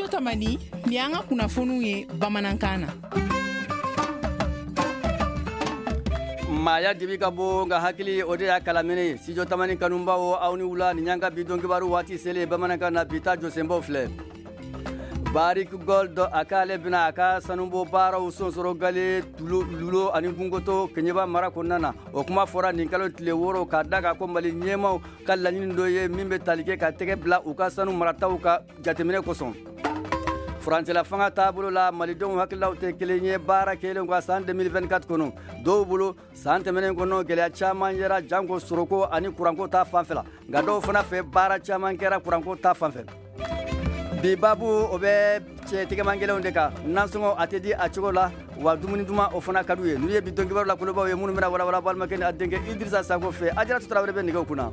Studio Tamani ni an ka kunnafoniw ye bamanankan na. Maya dibi ka bɔ nka hakili o de y'a kalamini Studio Tamani kanubaw aw ni wula ni y'an ka bi dɔn kibaru waati selen bamanankan na bi ta jɔsenbaw filɛ. Barik Gold a k'ale bɛna a ka sanubo baaraw sonsoro gale lulo ani gungoto Keɲeba mara kɔnɔna na o kuma fɔra nin kalo tile 6 k'a da kan ko Mali ɲɛmaw ka laɲini dɔ ye min bɛ tali kɛ ka tɛgɛ bila u ka sanu marataw ka jateminɛ kosɔn. Furancɛla fanga taabolo la malidenw hakililaw tɛ kelen ye baara kɛlen ka san 2024 kɔnɔ dɔw bolo san tɛmɛnen kɔnɔ gɛlɛya caman yera janko soroko ani kuranko ta fanfɛ la nka dɔw fana fɛ baara caman kɛra kuranko ta fanfɛ. Bi babu o bɛ cɛ tigɛmangelenw de kan nansɔngɔ a tɛ di a cogo la wa dumuni duman o fana ka d'u ye n'u ye bi dɔn kibaru la kolobaw ye minnu bɛna walawala balimakɛ ni a denkɛ Idirisa Sako fɛ Ajaratu Tarawele bɛ nɛgɛw kunna.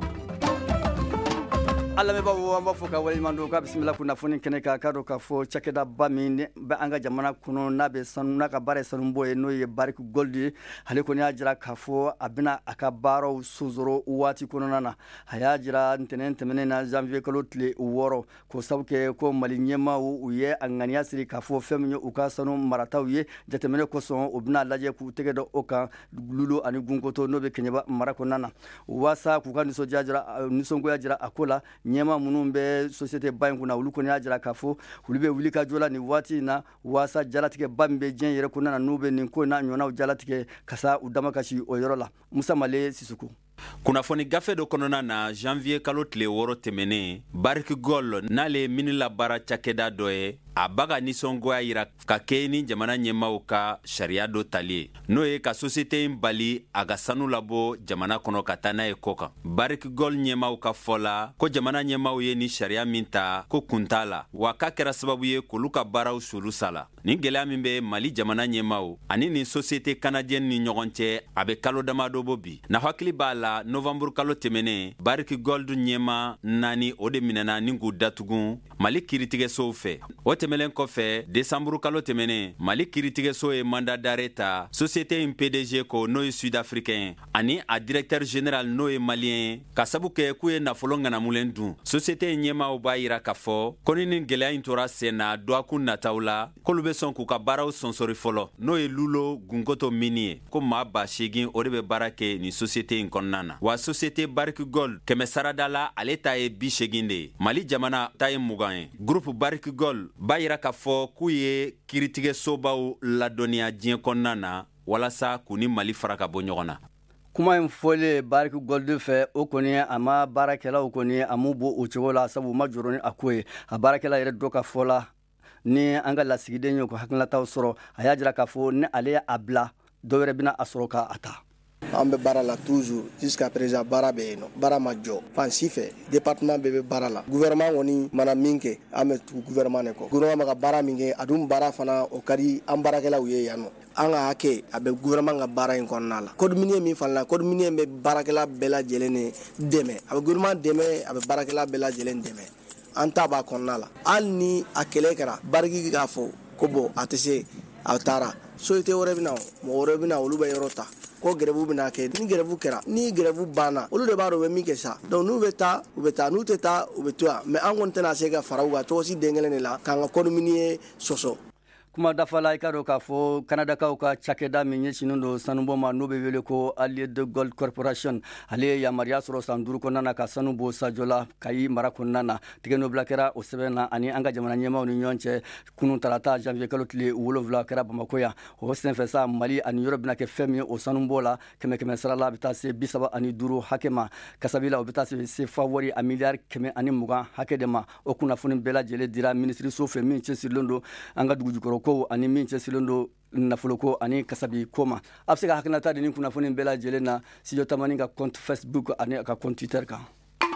Alamɛbaw an b'a fɔ ka waleɲuman don k'a bisimila kunnafoni kɛnɛ kan k'a dɔn k'a fɔ cakɛdaba min bɛ an ka jamana kɔnɔ n'a bɛ sanu n'a ka baara ye sanubɔ ye n'o ye Barik Gold ye ale kɔni y'a jira k'a fɔ a bɛna a ka baaraw sonsoro waati kɔnɔna na a y'a jira ntɛnɛn tɛmɛnen na janvier kalo tile 6 k'o sabu kɛ ko Mali ɲɛmaw u ye a ŋaniya siri k'a fɔ fɛn min ye u ka sanu marataw ye jateminɛ kosɔn u bɛna lajɛ k'u tɛgɛ da o kan lulo ani gunkoto n'o bɛ Keɲeba mara kɔnɔna na waasa k'u ka nisɔngoya jira a ko la ɲɛma minnu bɛ société ba in kunna olu kɔni y'a jira k'a fɔ olu bɛ wuli ka jɔ la nin waati in na waasa jalatigɛ ba min bɛ diɲɛ yɛrɛ kɔnɔna na n'u bɛ nin ko in n'a ɲɔgɔnnaw jalatigɛ ka sa u dama kasi o yɔrɔ la. Musa Male Sisuku. Kunnafoni gafe dɔ kɔnɔna na janvier kalo tile 6 tɛmɛnen Barik Gold n'ale minila baara cakɛda dɔ ye a baga nisɔngoya yira ka kɛ ni jamana ɲɛmaw ka sariya dɔ tali ye n'o ye ka société in bali a ka sanu labɔ jamana kɔnɔ ka taa n'a ye kɔ kan. Barik Gold ɲɛmaw ka fɔ la ko jamana ɲɛmaw ye ni sariya min ta ko kun t'a la wa k'a kɛra sababu ye k'olu ka baaraw solu sala. Nin gɛlɛya min bɛ Mali jamana ɲɛmaw ani nin société canadienne ni ɲɔgɔn cɛ a bɛ kalo damadɔ bɔ bi na hakili b'a la novembre kalo tɛmɛnen Barik Gold ɲɛma 4 o de minɛna ni k'u datugun Mali kiiritigɛsow fɛ. O tɛmɛlen kɔfɛ décembre kalo tɛmɛnen Mali kiiritigɛso ye mandat d'arrêt ta société in PDG ko n'o ye sud-africain ani a directeur général n'o ye malien ka sabu kɛ k'u ye nafolo ŋanamulen dun. Société in ɲɛmaw b'a yira k'a fɔ ko ni nin gɛlɛya in tora sen na dɔgɔkun nataw la k'olu bɛ sɔn k'u ka baaraw sɔnsori fɔlɔ n'o ye lulo gunkoto mini ye ko maa 8,000 o de bɛ baara kɛ nin société in kɔnɔna na wa société Barik Gold kɛmɛ sarada la ale ta ye 80 de ye Mali jamana ta ye 20 ye. Groupe Barik Gold b'a yira k'a fɔ k'u ye kiiritigɛsobaw ladɔnniya diɲɛ kɔnɔna na walasa k'u ni Mali fara ka bɔ ɲɔgɔn na. Kuma in fɔlen Barik Gold fɛ o kɔni a ma baarakɛlaw kɔni a m'u bɔ o cogo la sabu u ma jɔrɔ ni a ko ye a baarakɛla yɛrɛ dɔ ka fɔ la ni an ka lasigiden ye ko hakilinataw sɔrɔ a y'a jira k'a fɔ ni ale y'a bila dɔ wɛrɛ bɛna a sɔrɔ k'a ta. An bɛ baara la toujours jusqu'à présent baara bɛ yen nɔ baara ma jɔ fan si fɛ département bɛɛ bɛ baara la gouvernement kɔni mana min kɛ an bɛ tugu gouvernement de kɔ gouvernement bɛ ka baara min kɛ a dun baara fana o ka di an baarakɛlaw ye yan nɔ an ka hakɛ a bɛ gouvernement ka baara in kɔnɔna la code minier min fana la code minier bɛ baarakɛla bɛɛ lajɛlen dɛmɛ a bɛ gouvernement dɛmɛ a bɛ baarakɛla bɛɛ lajɛlen dɛmɛ an ta b'a kɔnɔna la hali ni a kɛlɛ kɛra Barik k'a fɔ ko bon a tɛ se a taara société wɛrɛ bɛ na mɔgɔ wɛrɛ bɛ na olu bɛ yɔrɔ ta ko grève bɛna kɛ ni grève kɛra ni grève banna olu de b'a dɔn u bɛ min kɛ sa donc n'u bɛ taa u bɛ taa n'u tɛ taa u bɛ to yan mais an kɔni tɛna se ka fara u kan tɔgɔsi den kelen de la k'an ka code minier sɔsɔ. Kuma dafa la i ka dɔn k'a fɔ Kanadakaw ka cakɛda min ɲɛsinnen don sanubɔ ma n'o bɛ wele ko Allied de Gold Corporation ale ye yamaruya sɔrɔ san 5 kɔnɔna na ka sanu bɔ Sajo la Kayi mara kɔnɔna na tigɛ n'obila kɛra o sɛbɛn na ani an ka jamana ɲɛmaw ni ɲɔgɔn cɛ kunun tarata janvier kalo tile 7 kɛra Bamako yan o senfɛ sa Mali ani yɔrɔ bɛna kɛ fɛn min ye o sanubɔ la kɛmɛ sara la a bɛ taa se 35 hakɛ ma kasabila o bɛ taa se fa wari a miliyari 120 hakɛ de ma o kunnafoni bɛɛ lajɛlen dira minisiriso fɛ min cɛsirilen don an ka dugu jukɔrɔ kow ani min cɛsirilen don nafoloko ani kasabi ko ma a bɛ se ka hakilinata di nin kunnafoni bɛɛ lajɛlen na Studio Tamani ka compte Facebook ani ka compte Twitter kan.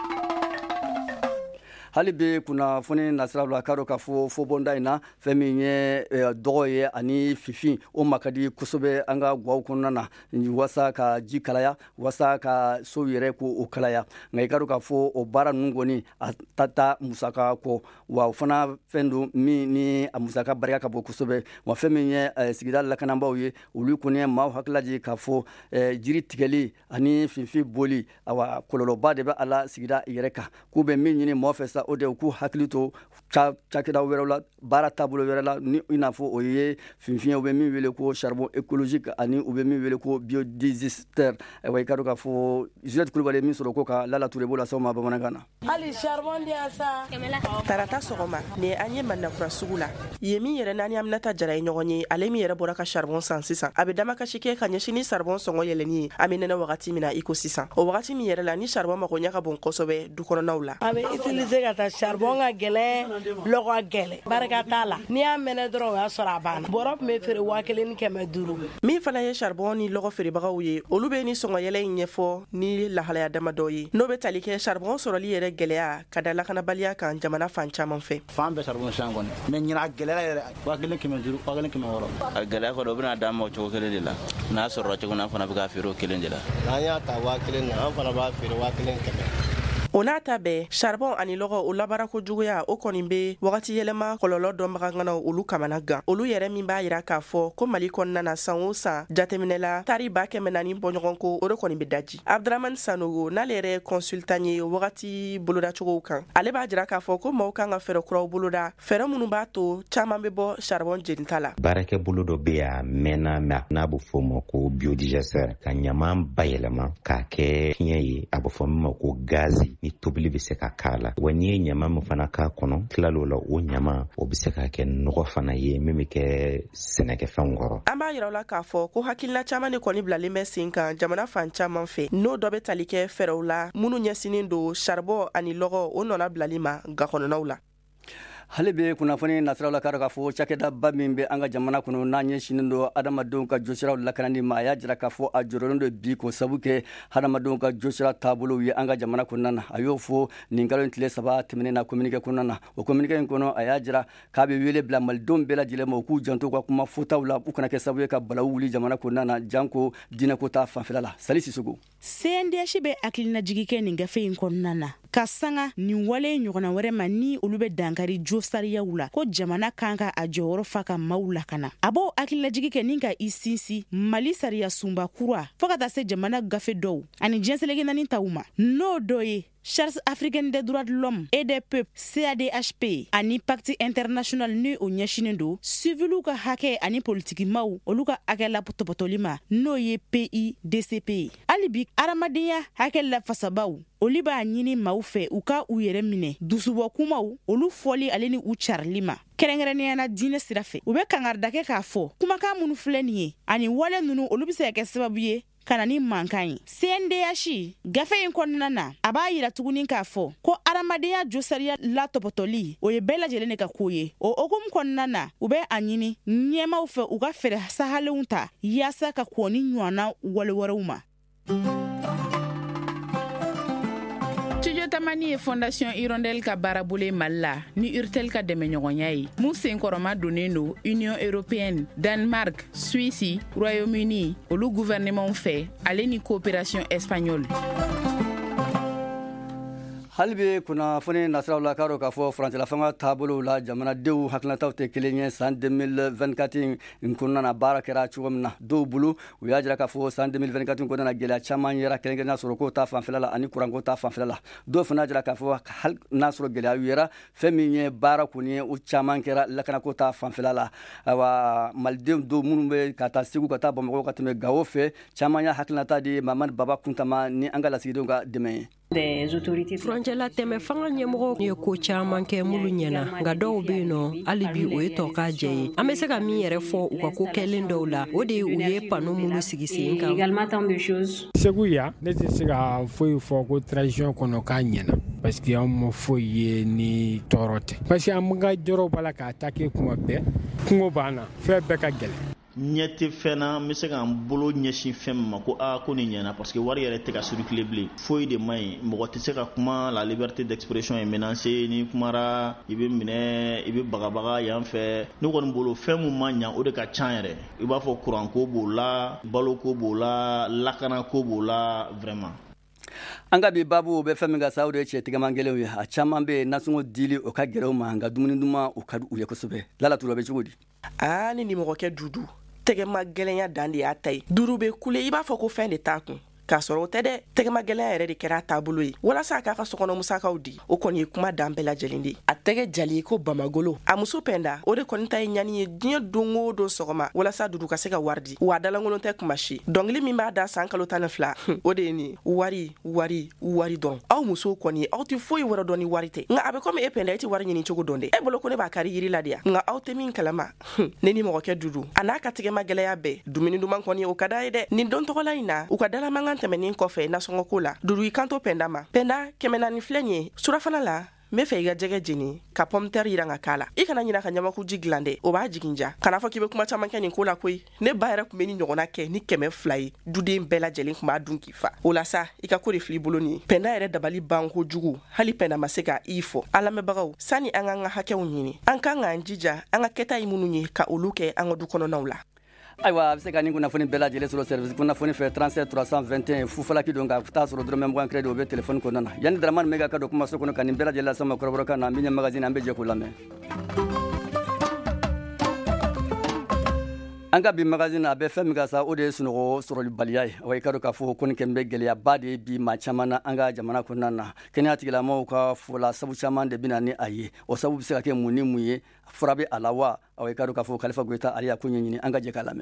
hali bi kunnafoni nasiraw la k'a dɔn k'a fɔ fɔbɔnda in na fɛn min ye dɔgɔ ye ani fifin o ma ka di kosɛbɛ an ka gwaw kɔnɔna na wasa ka ji kalaya wasa ka so yɛrɛ ko o kalaya nka i ka dɔn k'a fɔ o baara ninnu kɔni a ta musaka kɔ wa o fana fɛn don min ni a musaka barika ka bon kosɛbɛ wa fɛn min ye sigida lakanabaaw ye olu kɔni ye maaw hakilila jigin k'a fɔ jiri tigɛli ani fifin boli awa kɔlɔlɔba de bɛ a la sigida yɛrɛ kan k'u bɛ min ɲini mɔgɔ fɛ sa o de ku hakili to cakɛda wɛrɛw la baara taabolo wɛrɛ la ni i n'a fɔ o ye finfiɲɛ u bɛ min wele ko charbon écologique ani u bɛ min wele ko biodigesteur ayiwa i ka dɔn k'a fɔ Juliette Kulibali ye min sɔrɔ ko ka Lala Ture b'o la s'aw ma bamanankan na. hali charbon di yan sa tarata sɔgɔma ni an ye Mandakura sugu la ye min yɛrɛ n'ani Aminata Jara ye ɲɔgɔn ye ale min yɛrɛ bɔra ka charbon san sisan a bɛ damakasi kɛ ka ɲɛsin ni charbon sɔngɔ yɛlɛni ye an bɛ nɛnɛ wagati min na i ko sisan o wagati min yɛrɛ la ni charbon mago ɲɛ ka bon kosɛbɛ du kɔnɔnaw la a bɛ utiliser ka taa charbon ka gɛlɛn lɔgɔ ka gɛlɛn barika t'a la n'i y'a mɛnɛ dɔrɔn o y'a sɔrɔ a banna bɔrɔ tun bɛ feere 1500 min fana ye charbon ni lɔgɔ feerebagaw ye olu bɛ ni sɔngɔ yɛlɛ in ɲɛfɔ ni lahalaya damadɔ ye n'o bɛ tali kɛ charbon sɔrɔli yɛrɛ gɛlɛya ka da lakanabaliya kan jamana fan caman fɛ fan bɛɛ charbon san kɔni mais ɲina gɛlɛya yɛrɛ 1500 1500 a gɛlɛya kɔni o bɛna d'an ma o cogo kelen de la n'a sɔrɔla cogo min an fana bɛ ka feere o kelen de la n'an y'a ta 1000 na an fana b'a feere 1500 o n'a ta bɛɛ charbon ani lɔgɔ o labaarako juguya o kɔni be wagati yɛlɛma kɔlɔlɔ dɔnbagangana olu kamana gan olu yɛrɛ min b'a yira k'a fɔ ko Mali kɔnɔna na san o san jateminɛ la tari 400 bɔɲɔgɔn ko o de kɔni be daji Abdraman Sanogo n'ale yɛrɛ consultant ye wagati bolodacogow kan ale b'a jira k'a fɔ ko maaw kan ka fɛɛrɛ kuraw boloda fɛɛrɛ minnu b'a to caman be bɔ charbon jeninta la baarakɛ bolo dɔ be a mɛnna n'a bɛ fɔ ma ko biodigesteur ka ɲaman bayɛlɛma k'a kɛ fiɲɛ ye a bɛ fɔ min ma ko gazi ni tobili bɛ se ka k'a la wa n'i ye ɲama min fana k'a kɔnɔ tilal'o la o ɲama o bɛ se ka kɛ nɔgɔ fana ye min bɛ kɛ sɛnɛkɛfɛnw kɔrɔ an b'a yira la k'a fɔ ko hakilina caman de kɔni bilalen bɛ sen kan jamana fan caman fɛ n'o dɔ bɛ tali kɛ fɛɛrɛw la minnu ɲɛsinen don charbon ani lɔgɔ o nɔna bilali ma gakɔnɔnaw la hali be kunnafoni nasiraw la k'a fɔ cakɛdaba min bɛ an ka jamana kɔnɔ n'a ɲɛsinen don adamadenw ka josiraw lakanani ma a y'a jira k'a fɔ a jɔrɔlen don bi ko sabu kɛ adamadenw ka josira taabolow ye an ka jamana kɔnɔna na a y'o fɔ nin kalo in tile 3 tɛmɛnen na communiqué kɔnɔna na o communiqué in kɔnɔ a y'a jira k'a bɛ wele bila malidenw bɛɛ lajɛlen ma u k'u janto ka kuma fɔtaw la u kana kɛ sabu ye ka balawu wuli jamana kɔnɔna na janko diinɛko ta fanfɛla la Sali Sisogo CNDH bɛ hakilinajigi kɛ nin gafe in kɔnɔna na ka sanga nin wale ɲɔgɔnna wɛrɛ ma ni olu bɛ dankari jo sariyaw la ko jamana kan ka a jɔyɔrɔ fa ka maaw lakana a b'o hakilinajigi kɛ nin ka i sinsin Mali sariya sunba kura fɔ ka taa se jamana gafe dɔw ani diɲɛselege naani taw ma n'o dɔ ye Charte africaine des droits de l'homme et des peuples CADHP ani pacte international ni o ɲɛsinen don civilu ka hakɛ ani politikimaw olu ka hakɛ la tɔpɔtɔli ma n'o ye PIDCP hali bi adamadenya hakɛ la fasabaw olu b'a ɲini maaw fɛ u ka u yɛrɛ minɛ dusubɔ kumaw olu fɔli ale ni u carili ma kɛrɛnkɛrɛnnenya na diinɛ sira fɛ u bɛ kangarida kɛ k'a fɔ kumakan minnu filɛ nin ye ani wale ninnu olu bɛ se ka kɛ sababu ye kana ni mankan ye CNDH gafe in kɔnɔna na a b'a yira tuguni k'a fɔ ko adamadenya josariya la tɔpɔtɔli o ye bɛɛ lajɛlen de ka ko ye o hokumu kɔnɔna na u bɛ a ɲini ɲɛmaw fɛ u ka fɛɛrɛ sahalenw ta yaasa ka kɔn ni ɲɔgɔnna wale wɛrɛw ma. Studio Tamani ye Fondation Hirondelle ka baarabolo ye Mali la ni Urtel ka dɛmɛɲɔgɔnya ye mun senkɔrɔma donnen don Union Européenne, Danemark, Suisse, Royaume-Uni olu gouvernement fɛ ale ni coopération espagnole. hali be kunnafoni nasiraw la k'a dɔn k'a fɔ faransila fanga taabolow la jamanadenw hakilinataw tɛ kelen ye san 2024 in kɔnɔna na baara kɛra cogo min na dɔw bolo u y'a jira k'a fɔ san 2024 kɔnɔna na gɛlɛya caman yera kɛrɛnkɛrɛnnenya sɔrɔko ta fanfɛla la ani kuranko ta fanfɛla la dɔw fana jira k'a fɔ hali n'a sɔrɔ gɛlɛya yera fɛn min ye baara kɔni ye o caman kɛra lakanako ta fanfɛla la ayiwa malidenw dɔw minnu bɛ ka taa segu ka taa bamakɔ ka tɛmɛ gawo fɛ caman y'a hakilinata di Mamadu Baba Kuntama ni an ka lasigidenw ka dɛmɛ ye. Furancɛla tɛmɛ fanga ɲɛmɔgɔ ye ko caman kɛ mulu ɲɛna nka dɔw bɛ yen nɔ hali bi o ye tɔ k'a jɛ ye an bɛ se ka min yɛrɛ fɔ u ka ko kɛlen dɔw la o de ye u ye pano mulu sigi sen kan segu ya ne tɛ se ka foyi fɔ ko transition kɔnɔ k'a ɲɛna parce que an ma foyi ye ni tɔɔrɔ tɛ parce que an ka jɔrɔ b'a la k'a ta kɛ kuma bɛɛ kungo b'an na fɛn bɛɛ ka gɛlɛn ɲɛ tɛ fɛn na n bɛ se k'an bolo ɲɛsin fɛn min ma ko ko nin ɲɛna parce que wari yɛrɛ tɛ ka circuler bilen foyi de man ɲi mɔgɔ tɛ se ka kuma la liberté d'expression est menacée ni kumara i bɛ minɛ i bɛ bagabaga yan fɛ ne kɔni bolo fɛn min ma ɲa o de ka ca yɛrɛ i b'a fɔ kuranko b'o la baloko b'o la lakanako b'o la vraiment. an ka bi babu bɛ fɛn min ka sa o de ye cɛ tigɛman kelenw ye a caman bɛ nasɔngɔ dili o ka gɛrɛw ma nka dumuni duman o ka di u ye kosɛbɛ Lala Ture bɛ cogo di ni nimɔgɔkɛ dudu tɛgɛma gɛlɛnya dan de y'a ta ye duuru bɛ kule i b'a fɔ ko fɛn de t'a kun k'a sɔrɔ o tɛ dɛ tɛgɛma gɛlɛya yɛrɛ de kɛra taabolo ye walasa k'a ka sokɔnɔ musakaw di o kɔni ye kuma dan bɛɛ lajɛlen de a tɛgɛ jali ko bamagolo a muso pɛnda o de kɔni ta ye ɲani ye diɲɛ don o don sɔgɔma walasa dudu ka se ka wari di wa dalankolon tɛ kuma si dɔnkili min b'a da san kalo 12 o de ye nin wari dɔn aw musow kɔni aw tɛ foyi wɛrɛ dɔn ni wari tɛ nka a bɛ komi e pɛnda e tɛ wari ɲini cogo dɔn de e bolo ko ne b'a kari yiri la de ya nka aw tɛ min kalama ne ni mɔgɔkɛ dudu a n'a ka tɛgɛma gɛlɛya bɛɛ dumuni duman kɔni o ka da ye dɛ nin don tɔgɔla in na u ka dalamankan tɛmɛnin kɔfɛ nasɔngɔko la dudu i kanto pɛnda ma pɛnda 400 filɛ nin ye surafana la n bɛ fɛ i ka jɛgɛ jeni ka pomme terre yira n ka k'a la i kana ɲina ka ɲamaku ji dilan dɛ o b'a jigin ja kana fɔ k'i bɛ kuma caman kɛ nin ko la koyi ne ba yɛrɛ tun bɛ ni ɲɔgɔnna kɛ ni 200 ye duden bɛɛ lajɛlen tun b'a dun k'i fa o la sa i ka ko de fili bolo nin ye pɛnda yɛrɛ dabali ban kojugu hali pɛnda ma se ka i fɔ an lamɛnbagaw sani an k'an ka hakɛw ɲini an kan k'an jija an ka kɛta ye minnu ye ka olu kɛ an ka du kɔnɔnaw la ayiwa a bɛ se ka nin kunnafoni bɛɛ lajɛlen sɔrɔ service kunnafoni fɛ 37 321 fufalaki don ka taa sɔrɔ dɔrɔmɛ 20 crédit o bɛ téléphone kɔnɔna na yanni Dramane Mega ka don kumaso kɔnɔ ka nin bɛɛ lajɛlen lasama kɔrɔbɔrɔkan na an bɛ ɲɛ magazine an bɛ jɛ k'o lamɛn an ka bi magazine a bɛ fɛn min ka sa o de ye sunɔgɔ sɔrɔlibaliya ye wa i ka dɔn k'a fɔ ko nin kɛmɛ bɛ gɛlɛyaba de ye bi maa caman na an ka jamana kɔnɔna na kɛnɛya tigilamɔgɔw ka fɔla sabu caman de bɛ na ni a ye o sabu bɛ se ka kɛ mun ni mun ye fura bɛ a la wa i ka dɔn k'a fɔ Kalifa Goyita ale y'a ko ɲɛɲini an ka jɛ k'a lamɛn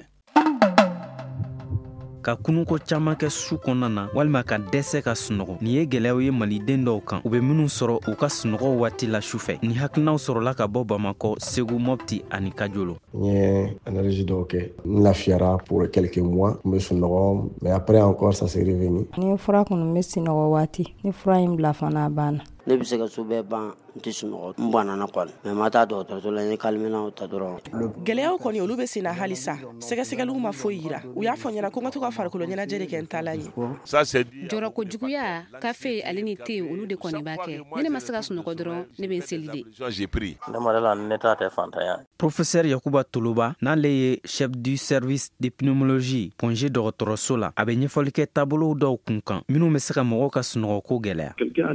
ka kununko caman kɛ su kɔnɔna na walima ka dɛsɛ ka sunɔgɔ nin ye gwɛlɛyaw ye maliden dɔw kan u bɛ minnu sɔrɔ u ka sunɔgɔ waati la sufɛ ni hakilinaw sɔrɔla ka bɔ Bamakɔ Segu Mopti ani Kajolo n ye analyse dɔw kɛ n lafiyara pour quelques mois n bɛ sunɔgɔ mais après encore ça s'est revenu ni fura kɔni bɛ sunɔgɔ waati ni fura in bila fana a banna ne bɛ se ka su bɛɛ ban n tɛ sunɔgɔ n banana kɔni mais ma taa dɔgɔtɔrɔso la n ye kalminaw ta dɔrɔn gɛlɛyaw kɔni olu bɛ sen na halisa sɛgɛsɛgɛliw ma foyi yira u y'a fɔ ɲɛna ko n ka to ka farikolo ɲɛnajɛ de kɛ n taalan ye jɔrɔ kojuguya kafe ale ni te olu de kɔni b'a kɛ ni ne ma se ka sunɔgɔ dɔrɔn ne bɛ n seli de ne ta tɛ fantanya Professeur Yakuba Toloba n'ale ye chef du service de pneumologie Ponge dɔgɔtɔrɔso la a bɛ ɲɛfɔli kɛ taabolow dɔw kun kan minnu bɛ se ka mɔgɔw ka sunɔgɔko gɛlɛya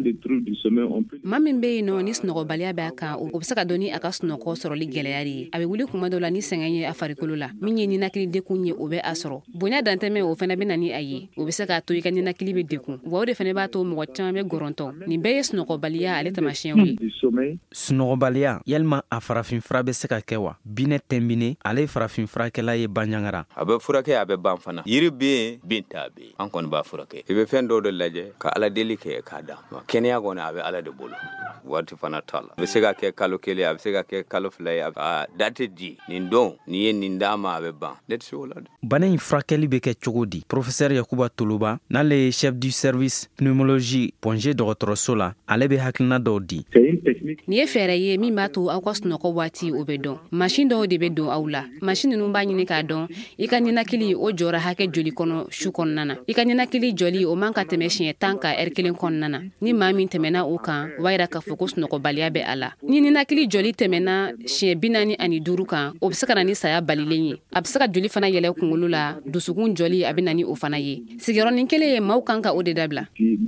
ma min bɛ yen nɔ ni sunɔgɔbaliya b'a kan o bɛ se ka dɔn ni a ka sunɔgɔ sɔrɔli gɛlɛya de ye a bɛ wuli kuma dɔw la ni sɛgɛn ye a farikolo la min ye ninakili dekun ye o bɛ a sɔrɔ bonya dantɛmɛ o fana bɛ na ni a ye o bɛ se k'a to i ka ninakili bɛ dekun wa o de fana b'a to mɔgɔ caman bɛ gɔrɔntɔ nin bɛɛ ye sunɔgɔbaliya ale taamasiyɛnw ye sunɔgɔbaliya yalima a farafinfura bɛ se ka kɛ wa Binɛ Tɛnbine ale ye farafinfurakɛla ye Banɲangara a bɛ furakɛ a bɛ ban fana yiri bɛ yen bin t'a bɛ yen an kɔni b'a furakɛ i bɛ fɛn dɔw de lajɛ ka ala deli kɛ k'a da kɛnɛya kɔni a bɛ ala de bolo waati fana t'a la a bɛ se ka kɛ kalo 1 a bɛ se ka kɛ kalo 2 ye a date di nin don ni ye nin d'a ma a bɛ ban ne tɛ se o la bana in furakɛli bɛ kɛ cogo di Professeur Yakuba Toloba n'ale ye chef du service pneumologie Ponge dɔgɔtɔrɔso la ale bɛ hakilina dɔw di nin ye fɛɛrɛ ye min b'a to aw ka sunɔgɔ waati o bɛ dɔn machine dɔw de bɛ don aw la machine ninnu b'a ɲini k'a dɔn i ka ninakili o jɔra hakɛ joli kɔnɔ su kɔnɔna na i ka ninakili jɔli o man ka tɛmɛ siɲɛ 10 ka heure 1 kɔnɔna na ni maa min tɛmɛna o kan o b'a yira k'a fɔ ko sunɔgɔbaliya bɛ a la ni ninakili jɔli tɛmɛna siɲɛ 45 kan o bɛ se ka na ni saya balilen ye a bɛ se ka joli fana yɛlɛ kunkolo la dusukun jɔli a bɛ na ni o fana ye sigiyɔrɔnin kelen ye maaw kan ka o de dabila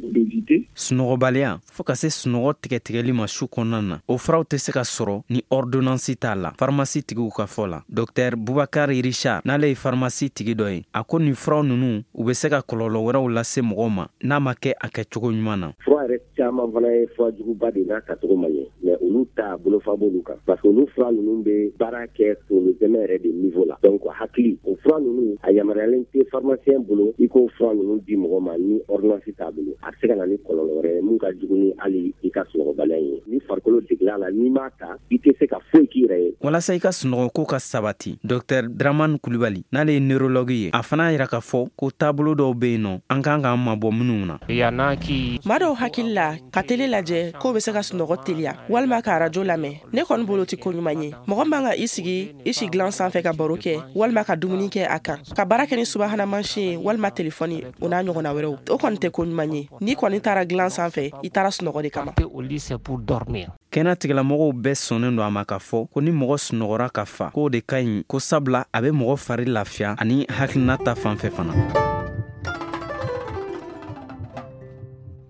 sunɔgɔbaliya fo ka se sunɔgɔ tigɛtigɛli ma su kɔnɔna na o furaw tɛ se ka sɔrɔ ni ordonnance t'a la pharmacie tigiw ka fɔ la Dr Boubacar Richard n'ale ye pharmacie tigi dɔ ye a ko nin furaw ninnu u bɛ se ka kɔlɔlɔ wɛrɛw lase mɔgɔw ma n'a ma kɛ a kɛcogo ɲuman na fura yɛrɛ caman fana ye fura juguba de n'a tacogo man ɲɛ mais olu ta bolofa b'olu kan parce que olu fura ninnu bɛ baara kɛ sur le dɛmɛ yɛrɛ de niveau la donc hakili o fura ninnu a yamaruyalen tɛ pharmacien bolo i k'o fura ninnu di mɔgɔ ma ni ordonnance t'a bolo a bɛ se ka na ni kɔlɔlɔ wɛrɛ ye mun ka jugu ni hali i ka sunɔgɔbaliya ye ni farikolo degela la n'i m'a ta i tɛ se ka foyi k'i yɛrɛ ye walasa i ka sunɔgɔko ka sabati Dr Dramane Kulibali n'ale ye neurologue ye a fana yira k'a fɔ ko taabolo dɔw bɛ yen nɔ an kan k'an mabɔ minnu na maa dɔw hakili la ka tele lajɛ k'o bɛ se ka sunɔgɔ teliya walima ka arajo lamɛn ne kɔni bolo tɛ ko ɲuman ye mɔgɔ man ka i sigi i sigilan sanfɛ ka baro kɛ walima ka dumuni kɛ a kan ka baara kɛ ni subahana mansin ye walima telefɔni o n'a ɲɔgɔnna wɛrɛw o kɔni tɛ ko ɲuman ye n'i kɔni taara dilan sanfɛ i taara sunɔgɔ de kama kɛnɛ tigilamɔgɔw bɛɛ sɔnnen don a ma k'a fɔ ko ni mɔgɔ sunɔgɔra ka fa k'o de ka ɲi ko sabula a bɛ mɔgɔ fari lafiya ani hakilina ta fanfɛ fana